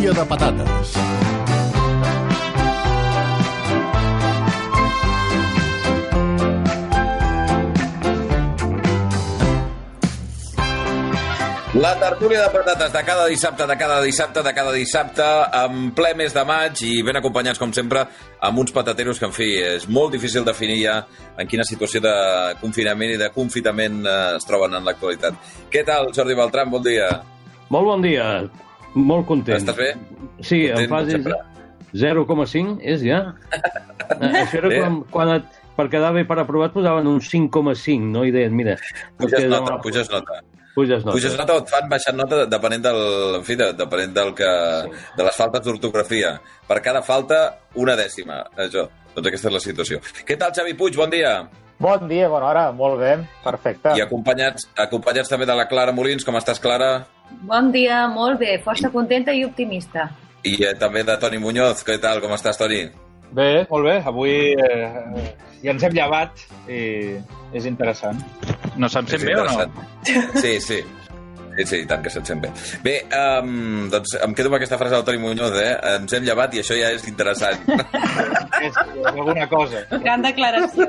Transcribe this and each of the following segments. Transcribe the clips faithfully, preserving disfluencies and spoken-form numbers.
tertúlia de patates. La tertúlia de patates de cada dissabte, de cada dissabte, de cada dissabte, en ple mes de maig i ben acompanyats, com sempre, amb uns patateros que, en fi, és molt difícil definir ja en quina situació de confinament i de confitament eh, es troben en l'actualitat. Què tal, Jordi Beltran? Bon dia. Molt bon dia. Molt content. Estàs bé? Sí, content, en fase zero coma cinc, és ja? Això era quan, quan et, per quedar bé per aprovat posaven un cinc coma cinc, no? I deien, mira... Puges nota, demà... puges nota. Puges nota. Puges nota o et fan baixar nota depenent del, en fi, de, depenent del que, sí. de les faltes d'ortografia. Per cada falta, una dècima. Això. Doncs aquesta és la situació. Què tal, Xavi Puig? Bon dia. Bon dia, bona hora. Molt bé. Perfecte. I acompanyats, acompanyats també de la Clara Molins. Com estàs, Clara? Bon dia, molt bé. Força contenta i optimista. I eh, també de Toni Muñoz. Què tal? Com estàs, Toni? Bé, molt bé. Avui eh, ja ens hem llevat i és interessant. No se'm sent bé o no? Sí, sí. Sí, sí, i tant que se't sent bé. Bé, um, doncs em quedo amb aquesta frase del Toni Muñoz, eh? Ens hem llevat i això ja és interessant. és, és alguna cosa. Gran declaració.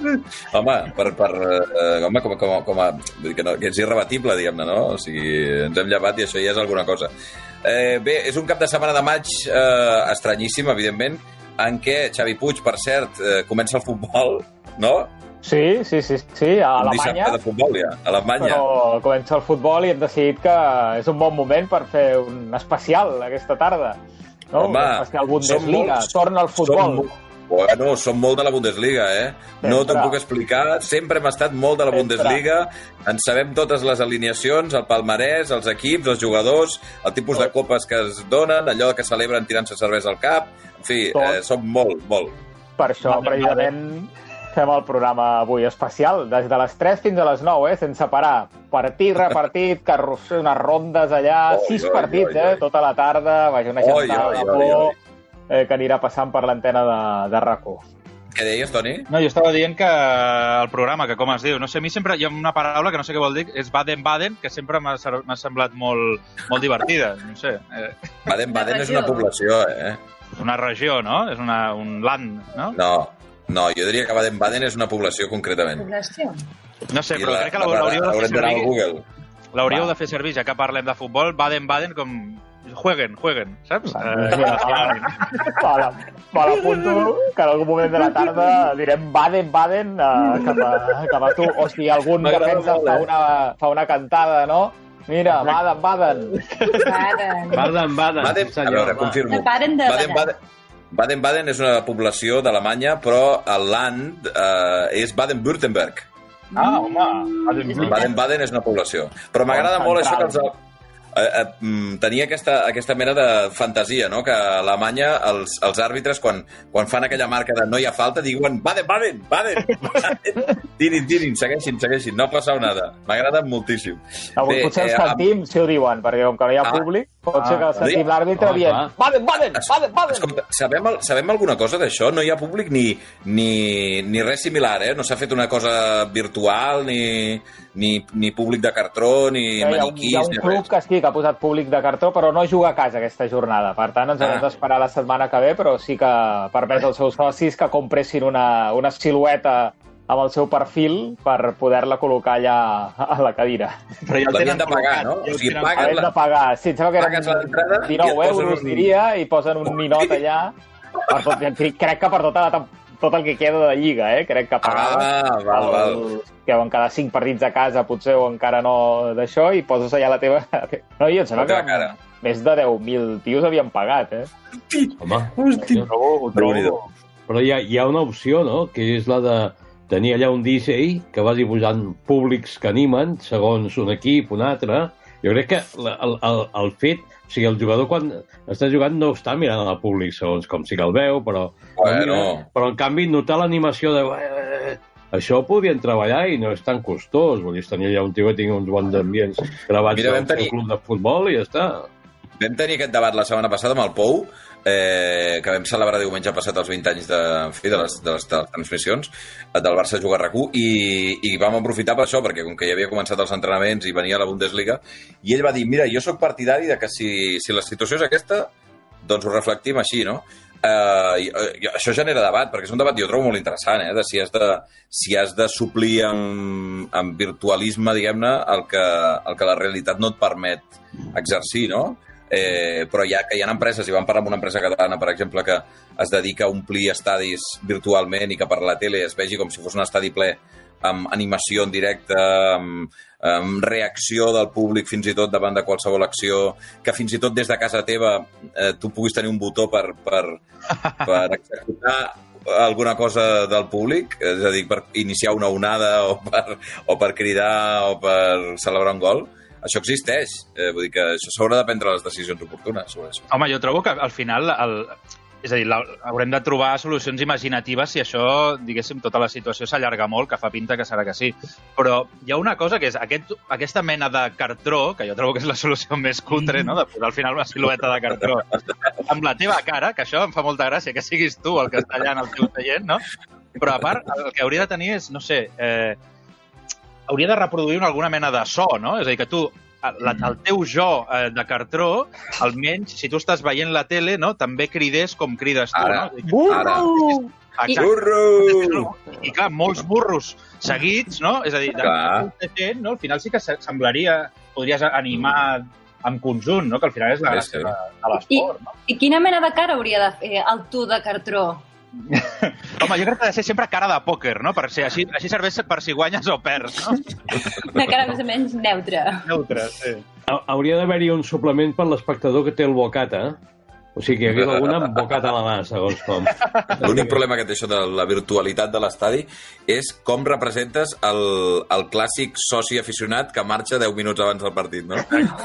Home, per, per, uh, home com, com, com a... Vull dir que, no, que és irrebatible, diguem-ne, no? O sigui, ens hem llevat i això ja és alguna cosa. Eh, bé, és un cap de setmana de maig eh, estranyíssim, evidentment, en què Xavi Puig, per cert, eh, comença el futbol, no? Sí, sí, sí, sí, a Alemanya. Un dissabte de futbol, ja, a Alemanya. Però comença el futbol i hem decidit que és un bon moment per fer un especial aquesta tarda. No? Home, un especial Bundesliga, molts, torna al futbol. Som, bueno, som molt de la Bundesliga, eh? Sempre. No t'ho puc explicar, sempre hem estat molt de la sempre. Bundesliga, en sabem totes les alineacions, el palmarès, els equips, els jugadors, el tipus de copes que es donen, allò que celebren tirant-se cervesa al cap, en fi, eh, som molt, molt. Per això, precisament... fem el programa avui especial, des de les tres fins a les nou, eh, sense parar. Partit, repartit, carrusel, unes rondes allà, oi, sis oi, partits, oi, oi. eh, tota la tarda, vaja, una gentada de por eh, que anirà passant per l'antena de, de RAC u. Què deies, Toni? No, jo estava dient que el programa, que com es diu, no sé, a mi sempre hi ha una paraula que no sé què vol dir, és Baden-Baden, que sempre m'ha semblat molt, molt divertida, no sé. Eh. Baden-Baden és una població, eh? Una regió, no? És una, un land, no? No. No, jo diria que Baden-Baden és una població, concretament. Població? No sé, però la, crec que l'hauríeu de fer servir... Google. L'hauríeu de fer servir, ja que parlem de futbol, Baden-Baden com... Jueguen, jueguen, saps? Me l'apunto que en algun moment de la tarda direm Baden-Baden uh, cap, a, cap a tu. O si algun defensa fa una, fa una cantada, no? Mira, Baden-Baden. Baden-Baden. A veure, confirmo. Baden-Baden. Baden-Baden és una població d'Alemanya, però el land eh, és Baden-Württemberg. Ah, home! Baden-Baden és una població. Però m'agrada molt això que els... Eh, eh, tenia aquesta, aquesta mena de fantasia, no? Que a Alemanya els, els àrbitres, quan, quan fan aquella marca de no hi ha falta, diuen Baden-Baden, Baden, Baden. Tirin, tirin, segueixin, segueixin, no ha passat nada. M'agrada moltíssim. Avui Bé, potser els eh, sentim, amb... si ho diuen, perquè com que no hi ha ah, públic, pot ser que el sentim ah, l'àrbitre ah, dient Baden-Baden, Baden-Baden. Escolta, sabem, el, sabem alguna cosa d'això? No hi ha públic ni, ni, ni res similar, eh? No s'ha fet una cosa virtual, ni, ni, ni públic de cartró, ni ja, maniquís, hi ha un, hi ha un club que sí, que ha posat públic de cartró, però no juga a casa aquesta jornada. Per tant, ens ah. hem d'esperar la setmana que ve, però sí que permet als seus socis que compressin una, una silueta amb el seu perfil per poder-la col·locar allà a la cadira. Però ja el tenen de pagar, no? O sigui, pagues la... de pagar. Sí, em sembla que eren dinou euros, un... diria, i posen un ninot allà. Per tot, crec que per tota la, tot el que queda de Lliga, eh? Crec que pagava. Ah, val, val. Que deuen quedar cinc partits a casa, potser, o encara no d'això, i poses allà la teva... No, i em sembla que cara. Més de deu mil tios havien pagat, eh? Home, hosti. Ho trobo, ho trobo. Però hi ha, hi ha una opció, no?, que és la de tenir allà un D J que vagi posant públics que animen, segons un equip, un altre. Jo crec que el, el, el fet... O sigui, el jugador quan està jugant no està mirant al públic segons com sí que el veu, però... Bueno. Mira, però en canvi notar l'animació de... Eh, això ho podien treballar i no és tan costós. Vull dir, tenir allà un tio que tingui uns bons ambients gravats Mira, al tenir... seu club de futbol i ja està. Vam tenir aquest debat la setmana passada amb el Pou, eh, que vam celebrar diumenge passat els vint anys de, en fi, de, les, de les transmissions del Barça Juga RAC u, i, i vam aprofitar per això, perquè com que ja havia començat els entrenaments i venia la Bundesliga, i ell va dir, mira, jo sóc partidari de que si, si la situació és aquesta, doncs ho reflectim així, no? Uh, i, uh, això genera debat, perquè és un debat, jo trobo molt interessant, eh? De si has de, si has de suplir amb, amb virtualisme, diguem-ne, el, que, el que la realitat no et permet exercir, no? Eh, però ja que hi ha empreses, i vam parlar amb una empresa catalana, per exemple, que es dedica a omplir estadis virtualment i que per la tele es vegi com si fos un estadi ple amb animació en directe, amb, amb reacció del públic fins i tot davant de qualsevol acció, que fins i tot des de casa teva eh, tu puguis tenir un botó per, per, per executar alguna cosa del públic, és a dir, per iniciar una onada o per, o per cridar o per celebrar un gol. Això existeix. Eh, vull dir que això s'haurà de prendre les decisions oportunes sobre això. Home, jo trobo que al final, el, és a dir, la, haurem de trobar solucions imaginatives si això, diguéssim, tota la situació s'allarga molt, que fa pinta que serà que sí. Però hi ha una cosa que és aquest, aquesta mena de cartró, que jo trobo que és la solució més cutre, no?, de posar al final una silueta de cartró amb la teva cara, que això em fa molta gràcia, que siguis tu el que està allà en el teu seient, no? Però a part, el que hauria de tenir és, no sé, eh, hauria de reproduir una, alguna mena de so, no? És a dir, que tu, la, el teu jo eh, de cartró, almenys, si tu estàs veient la tele, no, també cridés com crides tu, ara, no? Burro! Exacte. Burro! I clar, molts burros seguits, no? És a dir, de molta gent, no? Al final sí que semblaria, podries animar en conjunt, no? Que al final és la gràcia de, de l'esport, no? I quina mena de cara hauria de fer el tu de cartró? Home, jo crec que ha de ser sempre cara de pòquer, no? Per ser, així, així serveix per si guanyes o perds, no? Una cara més o menys neutra. Neutra, sí. Hauria d'haver-hi un suplement per l'espectador que té el bocata, o sigui, que hi hagués alguna amb bocata a la mà, segons com. L'únic problema que té això de la virtualitat de l'estadi és com representes el, el clàssic soci aficionat que marxa deu minuts abans del partit, no?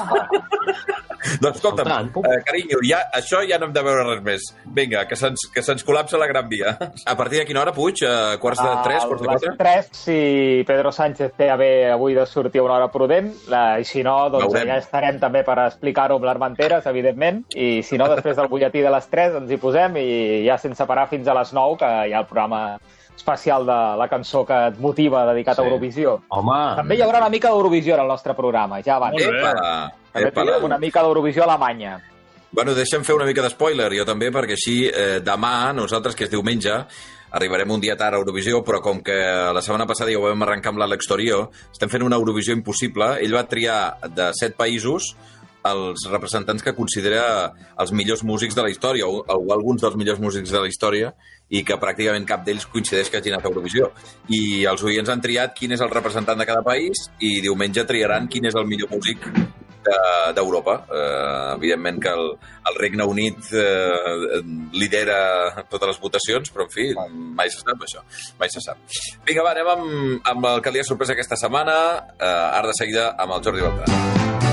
Doncs escolta'm, eh, carinyo, ja, això ja no hem de veure res més. Vinga, que se'ns que se'ns col·lapsa la Gran Via. A partir de quina hora, Puig? A quarts de tres, quarts de quatre? A les tres, si Pedro Sánchez té a bé avui de sortir a una hora prudent, la, i si no, doncs Veurem. Ja estarem també per explicar-ho amb l'Armenteres, evidentment, i si no, després del butlletí de les tres ens hi posem i ja sense parar fins a les nou, que hi ha el programa especial de la cançó que et motiva dedicat sí. a Eurovisió. Home! També hi haurà una mica d'Eurovisió en el nostre programa, ja va. Epa! També tindrem una mica d'Eurovisió a Alemanya. Bueno, deixa'm fer una mica d'espoiler, jo també, perquè així eh, demà, nosaltres, que és diumenge, arribarem un dia tard a Eurovisió, però com que la setmana passada ja ho vam arrencar amb l'Àlex Torio, estem fent una Eurovisió impossible. Ell va triar de set països els representants que considera els millors músics de la història, o, o alguns dels millors músics de la història, i que pràcticament cap d'ells coincideix que hagi anat a Eurovisió. I els oients han triat quin és el representant de cada país i diumenge triaran quin és el millor músic d'Europa. De, uh, evidentment que el, el Regne Unit uh, lidera totes les votacions, però en fi, mai se sap això, mai se sap. Vinga, va, anem amb, amb el que li ha sorprès aquesta setmana, uh, ara de seguida amb el Jordi Beltrán.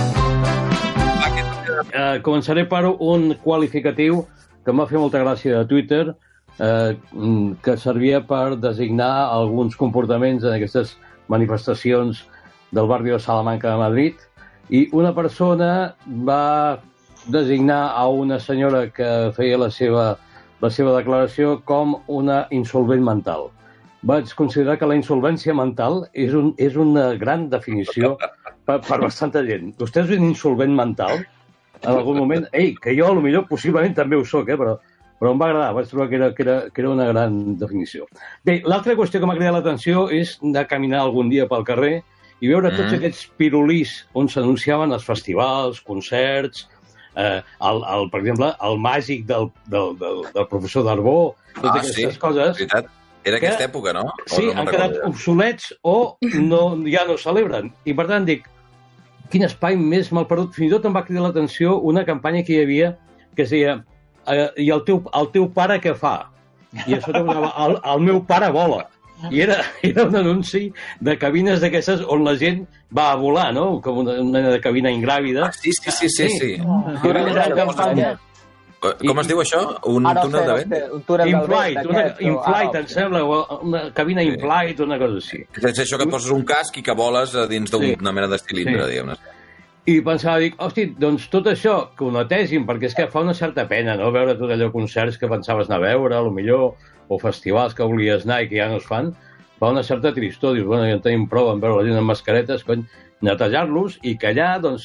Uh, començaré per un qualificatiu que m'ha fet molta gràcia de Twitter, uh, que servia per designar alguns comportaments en aquestes manifestacions del barri de Salamanca de Madrid, i una persona va designar a una senyora que feia la seva, la seva declaració com una insolvent mental. Vaig considerar que la insolvència mental és, un, és una gran definició per, per bastanta gent. Vostè és un insolvent mental? En algun moment, ei, que jo potser possiblement també ho soc, eh, però, però em va agradar, vaig trobar que era, que era, que era una gran definició. Bé, l'altra qüestió que m'ha cridat l'atenció és de caminar algun dia pel carrer i veure tots mm. aquests pirulís on s'anunciaven els festivals, concerts, eh, el, el, per exemple, el màgic del, del, del, del professor Darbó, totes ah, aquestes sí, coses. Veritat. Era aquesta que, època, no? O sí, no han quedat obsolets o no, ja no celebren. I per tant dic, quin espai més mal perdut. Fins i tot em va cridar l'atenció una campanya que hi havia que es deia eh, i el teu, el teu pare què fa? I a sota posava el, el meu pare vola. I era, era un anunci de cabines d'aquestes on la gent va a volar, no? Com una, una de cabina ingràvida. Ah, sí, sí, sí, sí. sí. Oh. I era una campanya... Com es diu això? Un ah, no túnel de vent? Un túnel in-flight, una in-flight, ah, em sembla, una cabina sí. in-flight, una cosa així. És això que et poses un casc i que voles dins d'una sí. mena de cilindre, sí. diguem-ne. I pensava, dic, hosti, doncs tot això, que ho netegin, perquè és que fa una certa pena, no?, veure tot allò concerts que pensaves anar a veure, a lo millor, o festivals que volies anar i que ja no es fan, fa una certa tristor, dius, bueno, ja en tenim prou en veure la gent amb mascaretes, cony, netejar-los i que allà, doncs,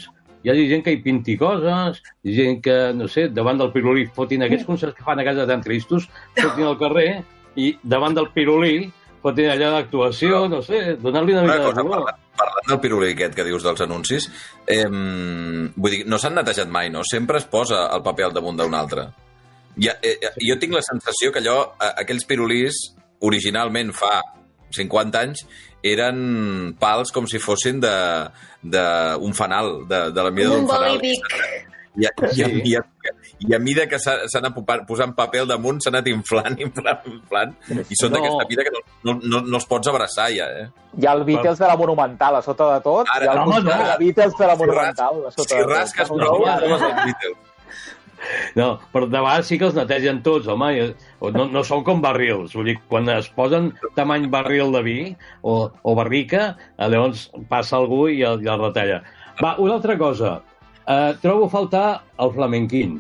hi ha gent que hi pinti coses, hi ha gent que, no sé, davant del pirulí fotin aquests concerts que fan a casa tan tristos, fotin al carrer i davant del pirulí fotin allà d'actuació, no sé, donar-li una mica de color. Parlant, parlant del pirulí aquest que dius dels anuncis, eh, vull dir, no s'han netejat mai, no? Sempre es posa el paper al damunt d'un altre. Ja, eh, jo tinc la sensació que allò, aquells pirulís, originalment fa cinquanta anys, eren pals com si fossin d'un fanal, de, de la mida d'un fanal. I a, i, a, i, a, I a mida que s'ha anat posant paper al damunt, s'ha anat inflant, inflant, inflant, i són no. d'aquesta mida que no, no, no, no els pots abraçar ja, eh? Hi ha el Beatles de la Monumental a sota de tot, Ara, hi ha el, no, no. el Beatles de la Monumental a sota si de tot. Si rasques prou, ja no és el Beatles. No, però de vegades sí que els netegen tots, home, no, no són com barrils, vull dir, quan es posen tamany barril de vi o, o barrica, llavors passa algú i el, i el retalla. Va, una altra cosa, uh, trobo a faltar el flamenquín.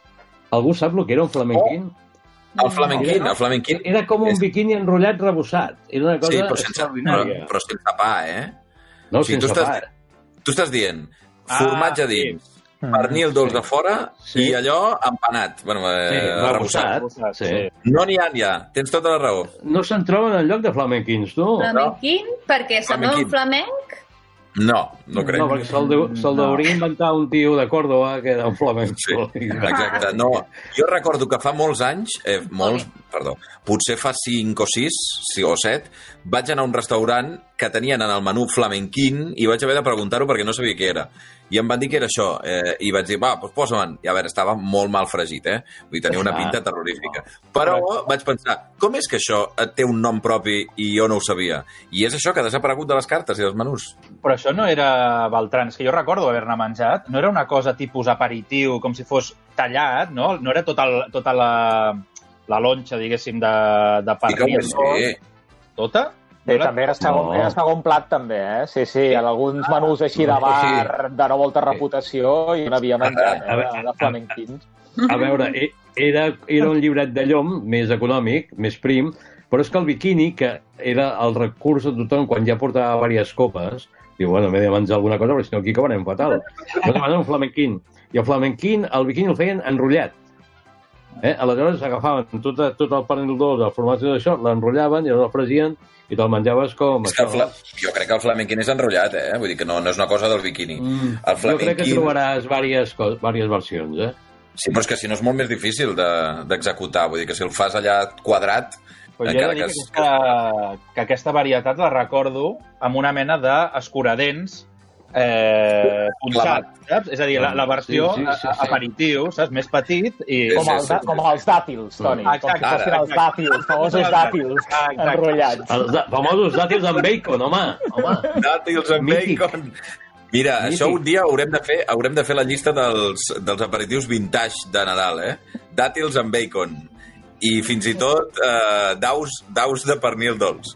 Algú sap el que era un flamenquín? Oh, el flamenquín, el flamenquín. Era com un biquini enrotllat rebossat, era una cosa sí, però sense, extraordinària. Però, però sense pa, eh? No, o sigui, sense tu estàs, pa. Tu estàs dient formatge ah, dins, sí. pernil dolç de fora sí. i allò empanat, bueno, eh, sí, arrebossat. arrebossat sí. No n'hi ha, ja. Tens tota la raó. No se'n troben enlloc de flamenquins, tu? Flamenquin? No. Perquè sembla un flamenc? No, no crec. No, perquè se'l de, se deuria inventar un tio de Còrdova que era un flamenc. Sí, exacte. No, jo recordo que fa molts anys, eh, molts, perdó, potser fa cinc o sis, o set, vaig anar a un restaurant que tenien en el menú flamenquín i vaig haver de preguntar-ho perquè no sabia què era. I em van dir que era això. Eh, I vaig dir, va, doncs posa-me'n. I a veure, estava molt mal fregit, eh? Vull dir, tenia una pinta terrorífica. Però vaig pensar, com és que això té un nom propi i jo no ho sabia? I és això que ha desaparegut de les cartes i dels menús. Però això no era Beltrans, que jo recordo haver-ne menjat. No era una cosa tipus aperitiu, com si fos tallat, no? No era tota, el, tota la, la lonxa, diguéssim, de, de pernil. Sí, com és, sí. Tota? Bé, també era segon, no. era segon plat, també, eh? Sí, sí, en alguns ah, menús així de bar, de no molta reputació, i no havia menjat, eh, de, de flamenquins. A veure, era, era un llibret de llom més econòmic, més prim, però és que el biquini, que era el recurs de tothom quan ja portava diverses copes, diu, bueno, m'he de menjar alguna cosa, però si no aquí acabarem fatal. No demanen un flamenquín. I el flamenquín, el biquini el feien enrotllat. Eh? Aleshores agafaven tot, tot el pernil dolç, el formatge d'això, l'enrotllaven i el fregien i te'l menjaves com... És que el fla... Jo crec que el flamenquín és enrotllat, eh? Vull dir que no, no és una cosa del biquini. Mm, el flamenquín... Jo crec que trobaràs diverses, cos... diverses versions, eh? Sí, però és que si no és molt més difícil d'executar. De, Vull dir que si el fas allà quadrat... Pues jo he de dir que, que, aquesta, que aquesta varietat la recordo amb una mena d'escuradents eh, punxat, saps? És a dir, la, la versió sí, sí, sí, sí. aperitiu, saps? Més petit i... Com, el, com els dàtils, Toni. Mm. Com si fossin els dàtils, famosos dàtils enrotllats. Els da, famosos dàtils amb bacon, home. home. Dàtils amb Mític. Bacon. Mira, Mític. Això un dia haurem de fer, haurem de fer la llista dels, dels aperitius vintage de Nadal, eh? Dàtils amb bacon. I fins i tot eh, daus, daus de pernil dolç.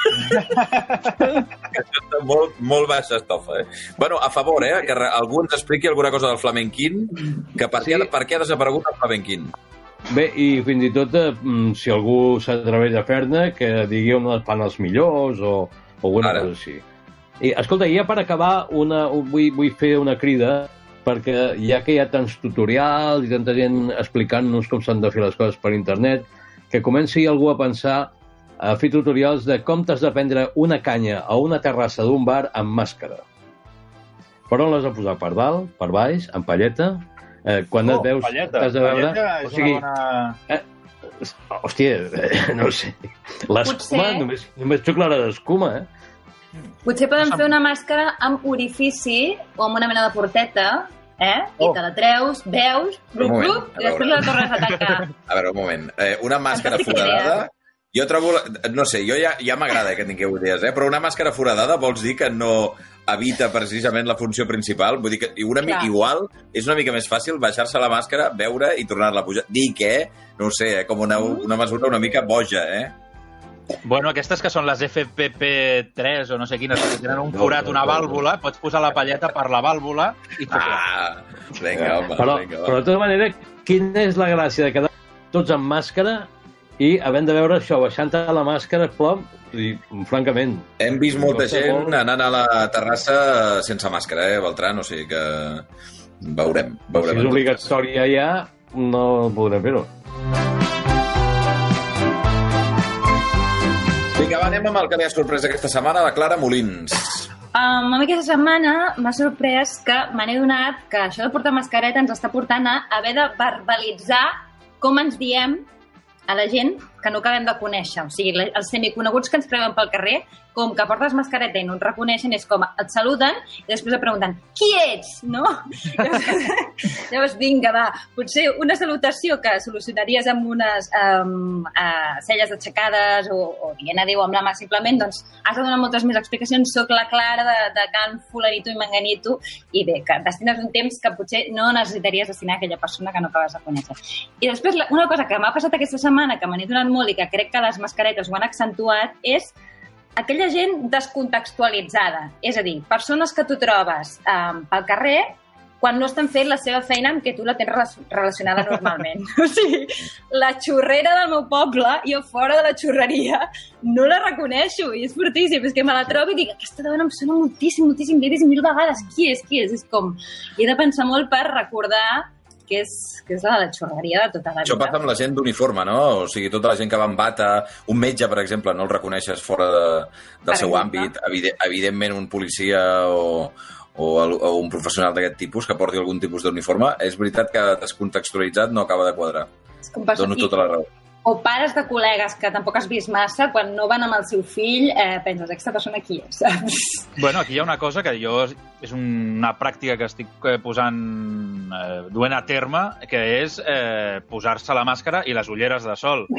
Està molt, molt baixa estofa, eh? Bueno, a favor, eh? Que algú ens expliqui alguna cosa del flamenquín, que per, sí. què, per què ha desaparegut el flamenquín. Bé, i fins i tot, eh, si algú s'atreveix a fer-ne, que digui on fan els millors o, o alguna Ara. cosa així. I, escolta, ja per acabar, una, vull, vull fer una crida, perquè ja que hi ha tants tutorials i tanta gent explicant-nos com s'han de fer les coses per internet, que comenci algú a pensar a fer tutorials de com t'has de prendre una canya a una terrassa d'un bar amb màscara. Per on l'has de posar? Per dalt? Per baix? En palleta? Eh, quan oh, et veus... Palleta. T'has de veure... Palleta és o sigui, una bona... Eh, hòstia, eh, no sé. L'escuma, Potser... només, només xuclara d'escuma, eh? Potser poden fer una màscara amb orifici o amb una mena de porteta, eh? I oh. te la treus, veus, grup, grup, i després la tornes a tancar. A veure, un moment. Eh, una màscara foradada... Jo trobo... No sé, jo ja, ja m'agrada que tingueu idees, eh? Però una màscara foradada vols dir que no evita precisament la funció principal? Vull dir que una mica igual és una mica més fàcil baixar-se la màscara, veure i tornar-la a pujar. Dir que, no ho sé, eh? Com una, una mesura una mica boja, eh? Bueno, aquestes que són les F P P tres o no sé quines, que tenen un forat, una vàlvula, pots posar la palleta per la vàlvula i xuclar. Ah, vinga, home, però, vinga, però de tota manera, quina és la gràcia de quedar tots amb màscara i havent de veure això, baixant-te la màscara, plom, i, francament... Hem vist molta gent anant a la terrassa sense màscara, eh, Beltran? O sigui que veurem. veurem si és obligatòria ja, no podrem fer-ho. Vinga, va, anem amb el que li ha sorprès aquesta setmana, la Clara Molins. Um, a mi aquesta setmana m'ha sorprès que me n'he donat que això de portar mascareta ens està portant a haver de verbalitzar com ens diem a la gent que no acabem de conèixer. O sigui, els semiconeguts que ens treuen pel carrer, com que portes mascareta i no ens reconeixen, és com et saluden i després et pregunten qui ets, no? Llavors, llavors vinga, va, potser una salutació que solucionaries amb unes um, uh, celles aixecades o, o dient adéu amb la mà simplement, doncs has de donar moltes més explicacions. Soc la Clara de, de Can Fulanito i Manganito, i bé, que destines un temps que potser no necessitaries destinar a aquella persona que no acabes de conèixer. I després, una cosa que m'ha passat aquesta setmana, que me n'he donat molt i que crec que les mascaretes ho han accentuat, és aquella gent descontextualitzada. És a dir, persones que tu trobes um, pel carrer quan no estan fent la seva feina amb què tu la tens relacionada normalment. O sigui, la xurrera del meu poble, jo fora de la xurreria, no la reconeixo i és fortíssim. És que me la trobo i dic, aquesta dona em sona moltíssim, moltíssim, l'he vist mil vegades. Qui és, qui és? És com... I he de pensar molt per recordar que és, que és la de la xurreria de tota la vida. Això passa amb la gent d'uniforme, no? O sigui, tota la gent que va amb bata, un metge, per exemple, no el reconeixes fora de, del per seu exemple. àmbit. Evident, evidentment, un policia o, o, el, o un professional d'aquest tipus que porti algun tipus d'uniforme, és veritat que descontextualitzat no acaba de quadrar. Dono tota la raó. O pares de col·legues que tampoc has vist massa, quan no van amb el seu fill, eh, penses, aquesta persona qui és? Bueno, aquí hi ha una cosa que jo... És una pràctica que estic posant, eh, duent a terme, que és eh, posar-se la màscara i les ulleres de sol.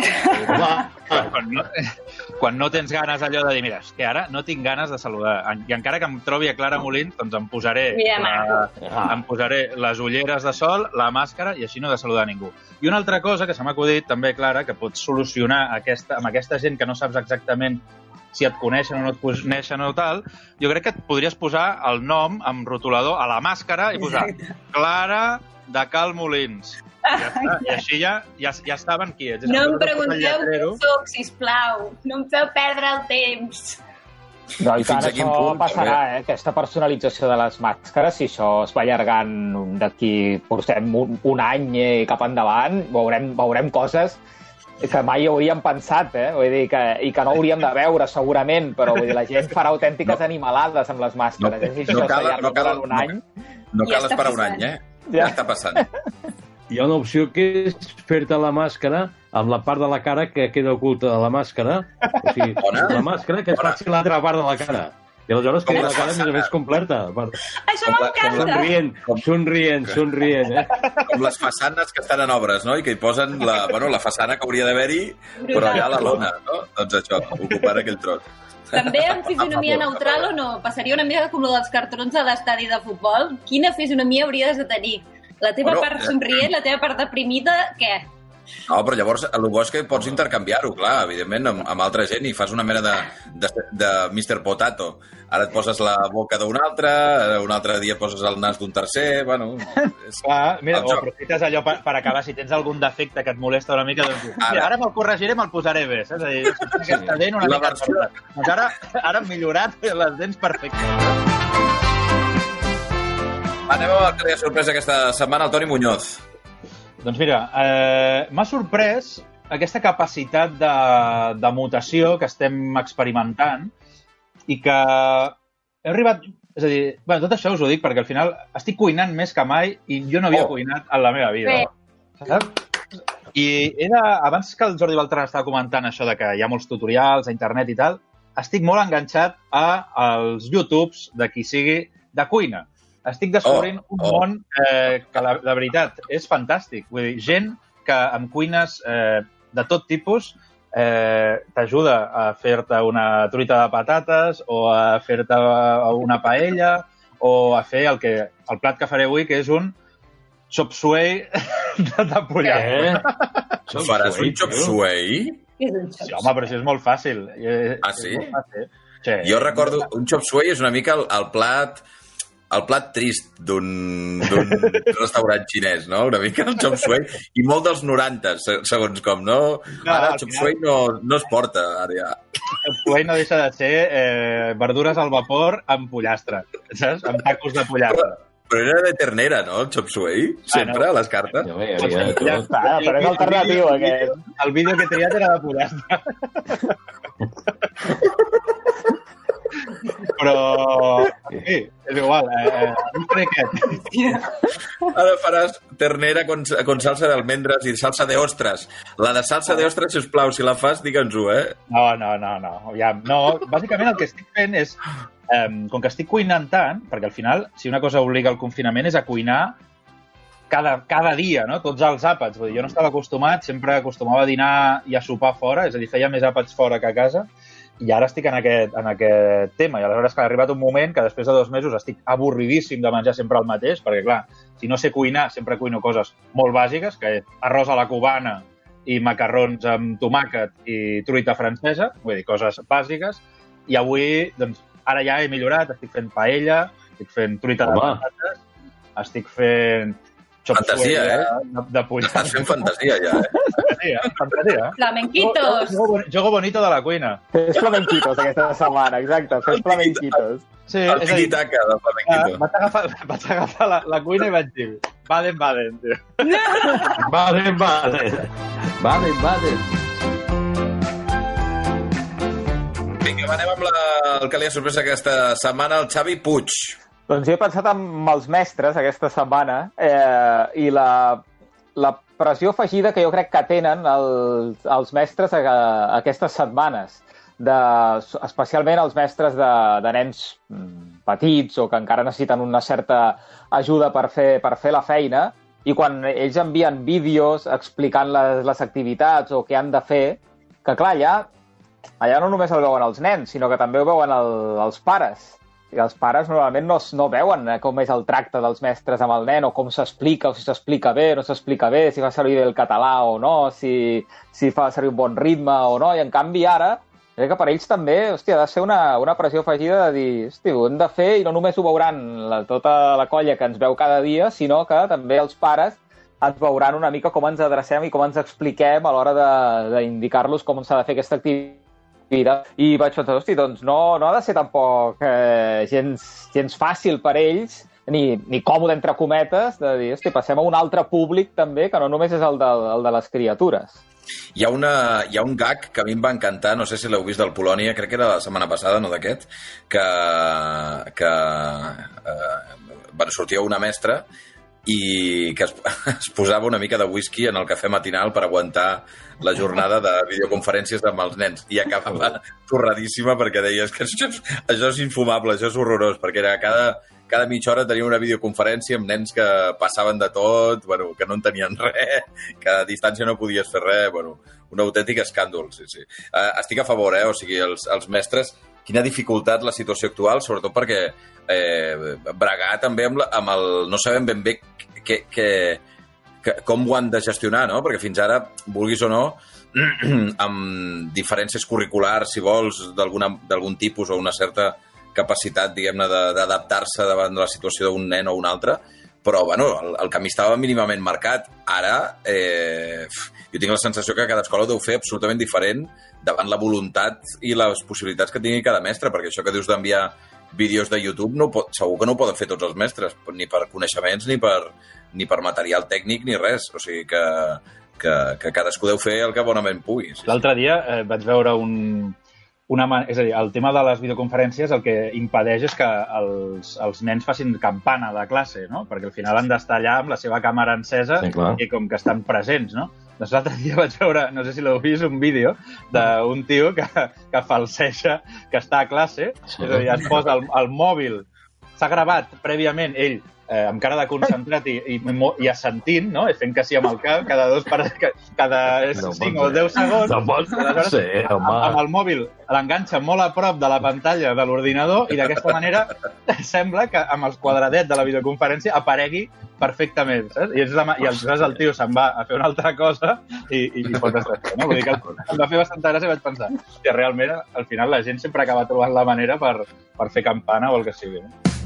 quan, no, quan no tens ganes allò de dir, mira, és que ara no tinc ganes de saludar. I encara que em trobi a Clara Molins, doncs em posaré, la, em posaré les ulleres de sol, la màscara, i així no he de saludar a ningú. I una altra cosa que se m'ha acudit també, Clara, que pots solucionar aquesta, amb aquesta gent que no saps exactament si et coneixen o no et coneixen o tal, jo crec que et podries posar el nom amb rotulador a la màscara i posar Clara de Cal Molins. I, ja està. I així ja, ja, ja saben qui ets. No em pregunteu qui soc, sisplau. No em feu perdre el temps. No, i tant, això punt, passarà, eh? Aquesta personalització de les màscares, si això es va allargant d'aquí, portem un, un any eh, cap endavant, veurem, veurem coses que mai hauríem pensat, eh? Vull dir que, i que no hauríem de veure, segurament, però vull dir, la gent farà autèntiques no. animalades amb les màscares. No, no, cal, no, cal, un any, no, no cal ja esperar un any, eh? Ja. ja està passant. Hi ha una opció que és fer-te la màscara amb la part de la cara que queda oculta de la màscara. O sigui, Bona. la màscara que es faci l'altra part de la cara. I aleshores queda la cara més o més completa. Això m'encanta! Somrient, somrient, somrient, eh? Com les façanes que estan en obres, no? I que hi posen la, bueno, la façana que hauria d'haver-hi, però allà a la lona, no? Doncs això, ocupant aquell tros. També amb fisionomia neutral o no? Passaria una mica com el dels cartrons a l'estadi de futbol? Quina fisionomia hauries de tenir? La teva bueno, part somrient, la teva part deprimida, què? No, però llavors el bo és que pots intercanviar-ho, clar, evidentment, amb, amb altra gent i fas una mena de, de, de mister Potato. Ara et poses la boca d'un altre, un altre dia poses el nas d'un tercer, bueno... És clar, mira, o aprofites allò per, per acabar, si tens algun defecte que et molesta una mica, doncs ara, ara me'l corregiré, me'l posaré bé, saps? És a dir, aquesta dent una la mica... Versió... Doncs ara, ara hem millorat les dents perfectes. Anem a que li ha sorprès aquesta setmana el Toni Muñoz. Doncs mira, eh, m'ha sorprès aquesta capacitat de, de mutació que estem experimentant i que he arribat... És a dir, bueno, tot això us ho dic perquè al final estic cuinant més que mai i jo no havia oh. cuinat en la meva vida. Saps? I era, abans que el Jordi Beltran estava comentant això de que hi ha molts tutorials a internet i tal, estic molt enganxat als YouTubes de qui sigui de cuina. Estic descobrint oh, un oh. món eh, que, la, la veritat, és fantàstic. Vull dir, gent que amb cuines eh, de tot tipus eh, t'ajuda a fer-te una truita de patates o a fer-te una paella o a fer el, que, el plat que faré avui, que és un chop suey de pollat. Eh? Faràs un chop suey? Sí, home, però això és molt fàcil. Ah, sí? Molt fàcil. Sí. Jo recordo, un chop suey és una mica el, el plat... el plat trist d'un restaurant xinès, no? Una mica el chop suey, i molt dels noranta, segons com, no? Ara el chop suey no, no es porta, ara ja. El suey no deixa de ser eh, verdures al vapor amb pollastre, saps? Amb tacos de pollastre. Però era de ternera, no, el chop suey? Sempre, ah, no. A les cartes. Ja, ja, ja, ja està, però és alternatiu, aquest. El vídeo que he triat era de pollastre. Però, sí, és igual, eh, un frequet. Ara faràs ternera con, con salsa d'almendres i salsa de ostres. La de salsa de ostres, sisplau, si la fas, digue'ns-ho, eh? No, no, no, no, ja, no. Bàsicament el que estic fent és, eh, com que estic cuinant tant, perquè al final, si una cosa obliga al confinament és a cuinar cada, cada dia, no? Tots els àpats. Vull dir, jo no estava acostumat, sempre acostumava a dinar i a sopar fora, és a dir, feia més àpats fora que a casa, i ara estic en aquest, en aquest tema. I aleshores que ha arribat un moment que després de dos mesos estic avorridíssim de menjar sempre el mateix, perquè, clar, si no sé cuinar, sempre cuino coses molt bàsiques, que és arròs a la cubana i macarrons amb tomàquet i truita francesa, vull dir, coses bàsiques. I avui, doncs, ara ja he millorat, estic fent paella, estic fent truita de patates, estic fent... Fantasia, eh? De, de pollastre. Estàs fent fantasia, ja, eh? Fantasia, fantasia. Flamenquitos. Jogo, jogo bonito de la cuina. Fes flamenquitos aquesta setmana, exacte. Fes flamenquitos. Sí, el tiki-taka del flamenquito. Vaig agafar, vaig agafar la, la cuina i vaig dir Baden, Baden, tio. Baden, Baden. Baden, Baden. Vinga, anem amb la, el que li ha sorprès aquesta setmana, el Xavi Puig. Doncs jo he pensat amb els mestres aquesta setmana eh, i la, la pressió afegida que jo crec que tenen els, els mestres a, a aquestes setmanes, de, especialment els mestres de, de nens petits o que encara necessiten una certa ajuda per fer, per fer la feina, i quan ells envien vídeos explicant les, les activitats o què han de fer, que clar, allà, allà no només el veuen els nens, sinó que també ho veuen el, els pares. I els pares normalment no, no veuen com és el tracte dels mestres amb el nen, o com s'explica, o si s'explica bé o no s'explica bé, si fa servir el català o no, si, si fa servir un bon ritme o no. I en canvi ara, crec que per ells també, hòstia, ha de ser una, una pressió afegida de dir, hòstia, ho hem de fer, i no només ho veuran la, tota la colla que ens veu cada dia, sinó que també els pares ens veuran una mica com ens adrecem i com ens expliquem a l'hora d'indicar-los com s'ha de fer aquesta activitat. I vaig pensar, hosti, doncs no, no ha de ser tampoc eh, gens, gens fàcil per ells, ni, ni còmode, entre cometes, de dir, hosti, passem a un altre públic també, que no només és el de, el de les criatures. Hi ha, una, hi ha un gag que a mi em va encantar, no sé si l'heu vist del Polònia, crec que era la setmana passada, no d'aquest, que, que eh, bueno, sortia una mestra i que es, es posava una mica de whisky en el cafè matinal per aguantar la jornada de videoconferències amb els nens, i acabava torradíssima perquè deies que això és, això és infumable, això és horrorós, perquè era cada, cada mitja hora tenia una videoconferència amb nens que passaven de tot, bueno, que no en tenien res, que a distància no podies fer res, bueno, un autèntic escàndol, sí, sí. Uh, estic a favor, eh? O sigui, els, els mestres, quina dificultat la situació actual, sobretot perquè eh, bregar també amb, la, amb el... No sabem ben bé que, que, que, com ho han de gestionar, no? Perquè fins ara, vulguis o no, amb diferències curriculars, si vols, d'algun tipus o una certa capacitat, diguem-ne, d'adaptar-se davant de la situació d'un nen o un altre, però, bueno, el, el camí estava mínimament marcat. Ara, eh, jo tinc la sensació que cada escola ho deu fer absolutament diferent davant la voluntat i les possibilitats que tingui cada mestre, perquè això que dius d'enviar vídeos de YouTube no pot, segur que no ho poden fer tots els mestres, ni per coneixements, ni per, ni per material tècnic, ni res. O sigui que, que, que cadascú deu fer el que bonament pugui. Sí. L'altre dia eh, vaig veure un... Una, és a dir, el tema de les videoconferències el que impedeix és que els, els nens facin campana de classe, no? Perquè al final han d'estar allà amb la seva càmera encesa, sí, i com que estan presents, no? Doncs l'altre dia vaig veure, no sé si l'heu vist, un vídeo d'un tio que, que falseja que està a classe, sí. És a dir, es posa el, el mòbil, s'ha gravat prèviament ell, eh, amb cara de concentrat i, i, i assentint, no? Fent que sí amb el cap, cada dos per, cada no cinc o deu segons. No pot ser, home. Amb, amb el mòbil l'enganxa molt a prop de la pantalla de l'ordinador i d'aquesta manera sembla que amb els quadradets de la videoconferència aparegui perfectament, saps? I, la, i aleshores el tio se'n va a fer una altra cosa i, i, i pot estar fent, no? Vull dir que em va fer bastanta gràcia i vaig pensar que realment al final la gent sempre acaba trobant la manera per, per fer campana o el que sigui, no?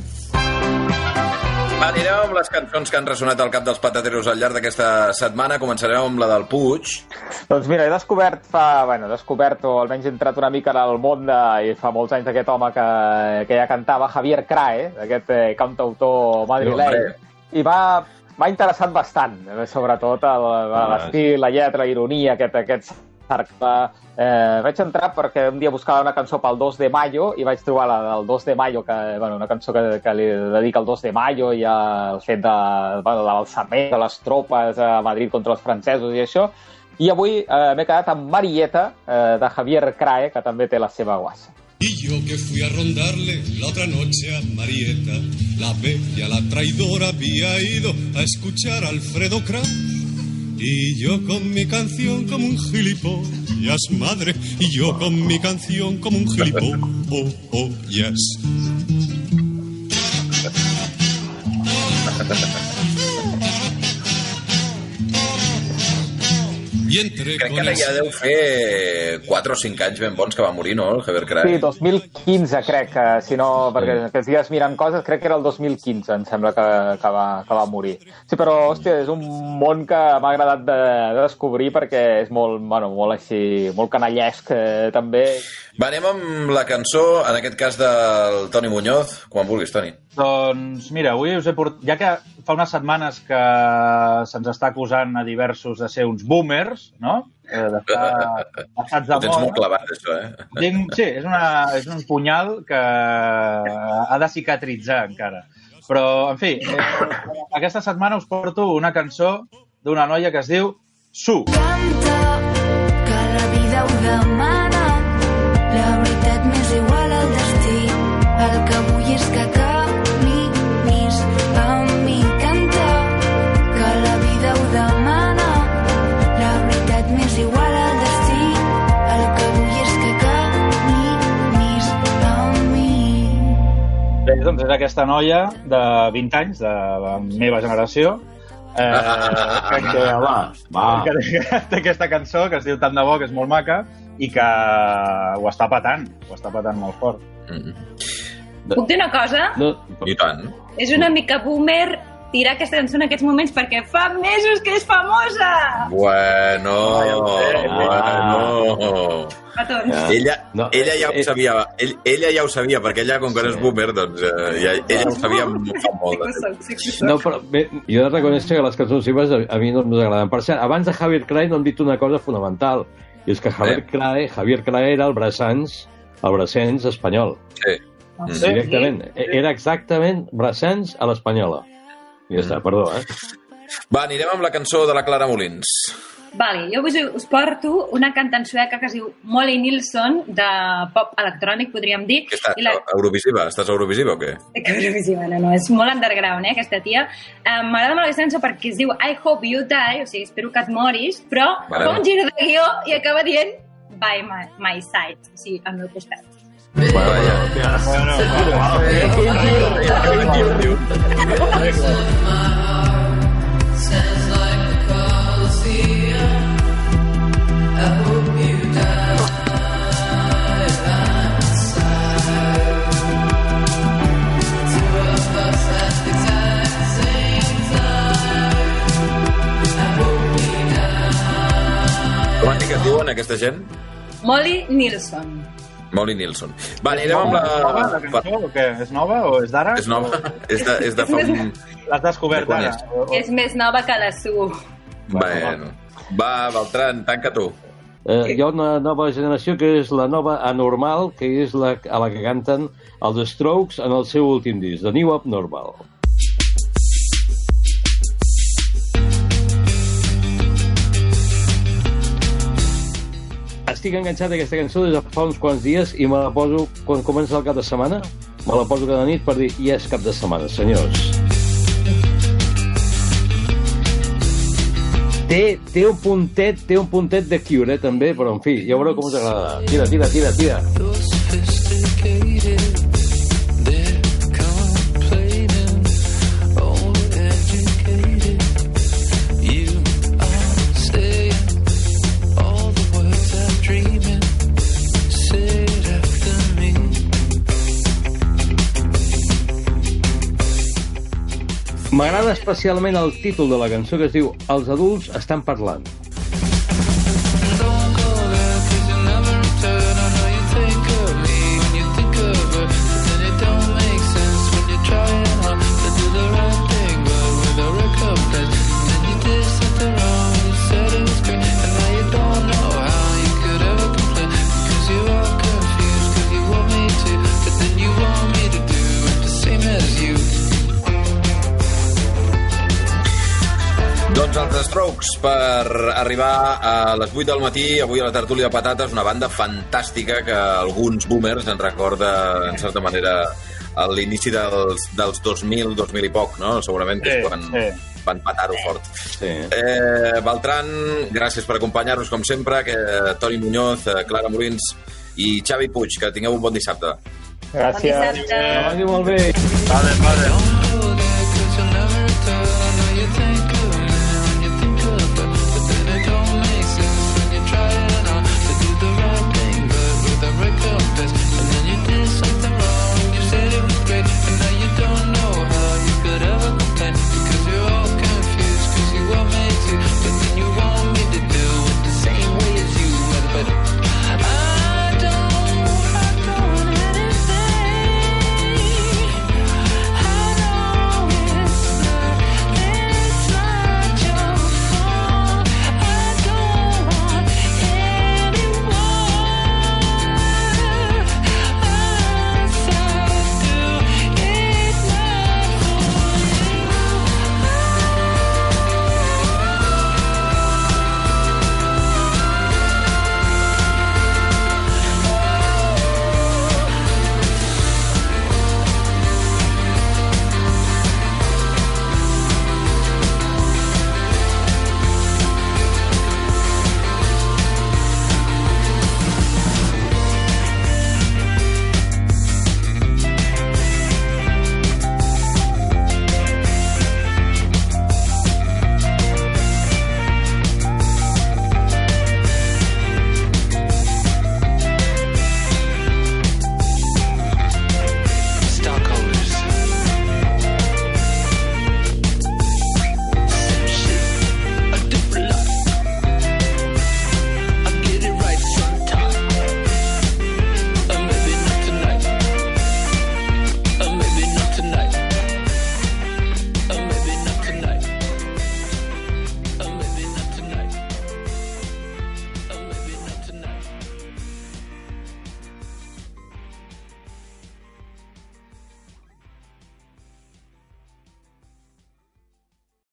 Anirem amb les cançons que han ressonat al cap dels patateros al llarg d'aquesta setmana. Començarem amb la del Puig. Doncs mira, he descobert fa... Bueno, he descobert, o almenys he entrat una mica en el món de... I fa molts anys aquest home que, que ja cantava, Javier Crae, aquest eh, cantautor madrileny. I va... M'ha interessat bastant, sobretot l'estil, la lletra, la ironia, aquest, aquest cercle. Eh, vaig entrar perquè un dia buscava una cançó pel dos de mayo i vaig trobar la del dos de mayo, que, bueno, una cançó que, que li dedica al dos de mayo i al fet de, bueno, de l'alçament de les tropes a Madrid contra els francesos i això. I avui eh, m'he quedat amb Marieta, eh, de Javier Crae, que també té la seva guassa. Y yo que fui a rondarle la otra noche a Marieta, la bella, la traidora, había ido a escuchar a Alfredo Kraus. Y yo con mi canción como un gilipollas, madre, y yo con mi canción como un gilipollas. Crec que ara ja deu fer quatre o cinc anys ben bons que va morir, no, el Javier Crae? Sí, dos mil quinze, crec, que, si no, perquè aquests dies mirant coses, crec que era el dos mil quinze, em sembla que, que, va, que va morir. Sí, però, hòstia, és un món que m'ha agradat de, de descobrir perquè és molt, bueno, molt així, molt canallesc, eh, també. Va, anem amb la cançó, en aquest cas del Toni Muñoz. Quan vulguis, Toni. Doncs mira, avui us he portat... Ja que fa unes setmanes que se'ns està acusant a diversos de ser uns boomers, no? Eh, de estar passats de moda. Ho tens molt clavat, això, eh? Tinc, sí, és, una, és un punyal que ha de cicatritzar encara. Però, en fi, eh, aquesta setmana us porto una cançó d'una noia que es diu Su. Canta, que la vida ho demana. La veritat m'és igual al destí. El que vull és que caminis amb mi. Canta, que la vida ho demana. La veritat m'és igual al destí. El que vull és que caminis amb mi. Bé, doncs és aquesta noia de vint anys, de la meva generació, eh, que, que, va, va. que té aquesta cançó que es diu Tant de bo, que és molt maca, i que ho està patant, ho està patant molt fort. Mm-hmm. Puc dir una cosa? No. I tant. És una mica boomer tirar aquesta cançó en aquests moments perquè fa mesos que és famosa! Bueno, bueno... Ja. Ella, no, ella ja ho eh, sabia, ell, ella ja ho sabia, perquè ella, com que no és boomer, doncs eh, ja, ella ho sabia fa molt de temps. No, però bé, jo he de reconèixer que les cançons seves a, a mi no m'agraden. Per cert, abans de Javier Crae no hem dit una cosa fonamental, i és que Javier Crae, Javier Crae era el Brassens, el Brassens espanyol. Sí. Mm. Directament. Era exactament Brassens a l'espanyola. I ja mm. està, perdó, eh? Va, anirem amb la cançó de la Clara Molins. Vale, jo us, us porto una cantant sueca que es diu Molly Nilsson, de pop electrònic, podríem dir. Que està I la... Eurovisiva? Estàs a Eurovisiva o què? Eurovisiva, no, no, és molt underground, eh, aquesta tia. Um, M'agrada molt aquesta cançó perquè es diu I Hope You Die, o sigui, espero que et moris, però vale. Fa un gir de guió i acaba dient By my, my side, o sigui, al meu costat. Bueno, com han dit que es diuen aquesta gent? Molly Nilsson. Molly Nilsson. Va, anirem amb la... Nova, la cançó, o què? És nova o és d'ara? És nova? És de, és de fa un... L'has descobert ara? És més nova que la Su. Bueno. Va, Beltran, tanca tu. Eh, hi ha una nova generació que és la nova anormal, que és la, a la que canten els Strokes en el seu últim disc, The New Abnormal. Estic enganxat a aquesta cançó des de fa uns quants dies i me la poso quan comença el cap de setmana. Me la poso cada nit per dir, ja és cap de setmana, senyors. Té, té un puntet, té un puntet de Cure, eh, també, però en fi, ja veureu com us agrada. Tira, tira, tira, tira. M'agrada especialment el títol de la cançó que es diu Els adults estan parlant. Doncs els The Strokes, per arribar a les vuit del matí, avui a la tertúlia de patates, una banda fantàstica que alguns boomers ens recorda, en certa manera, a l'inici dels, dels dos mil, dos mil i poc, no? Segurament que és quan sí. van patar-ho fort. Sí. Eh, Beltran, gràcies per acompanyar-nos, com sempre, que Toni Muñoz, Clara Molins i Xavi Puig, que tingueu un bon dissabte. Gràcies. Bon dissabte. Que vagi molt bé. Vale, vale.